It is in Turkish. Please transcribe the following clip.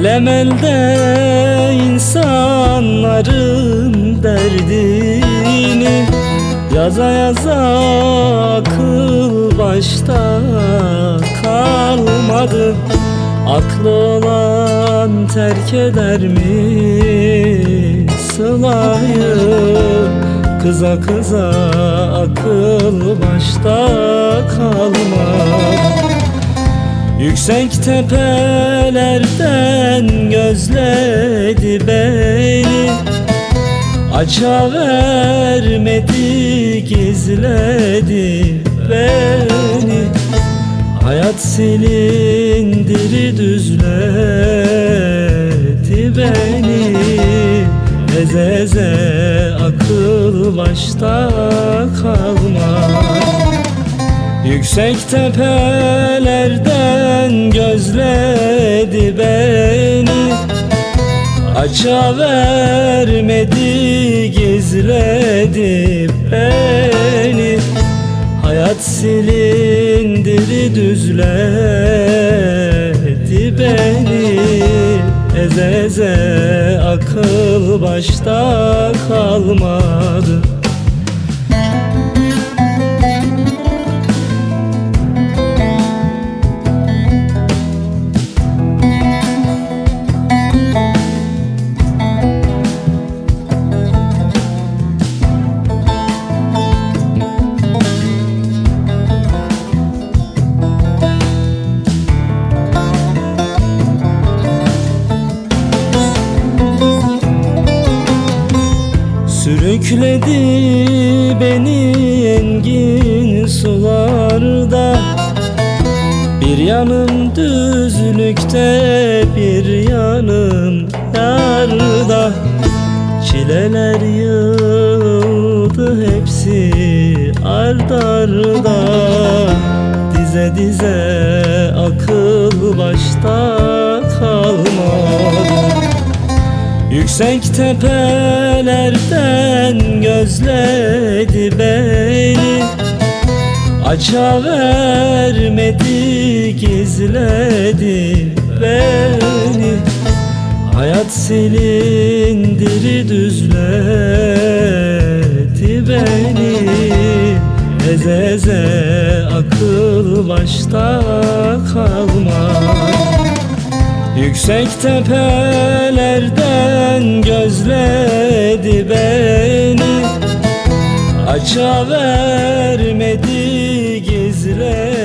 Kalem elde insanların derdini, yaza yaza akıl başta kalmadı. Aklı olan terk eder mi sılayı? Kıza kıza akıl başta kalmadı. Yüksek tepelerden gözledi beni, aça vermedi, gizledi beni. Hayat silindiri düzledi beni, eze eze akıl başta kalmaz. Yüksek tepelerden gözledi beni, aça vermedi, gizledi beni. Hayat silindiri düzledi beni, eze eze akıl başta kalmadı. Sürükledi beni engin sularda, bir yanım düzlükte, bir yanım yarda. Çileler yığıldı hepsi ard arda, dize dize akıl başta kalmadı. Yüksek tepelerden gözledi beni, aça vermedi, gizledi beni. Hayat silindiri düzledi beni, eze eze akıl başta kalmaz. Yüksek tepelerden gözledi beni, aça vermedi, gizledi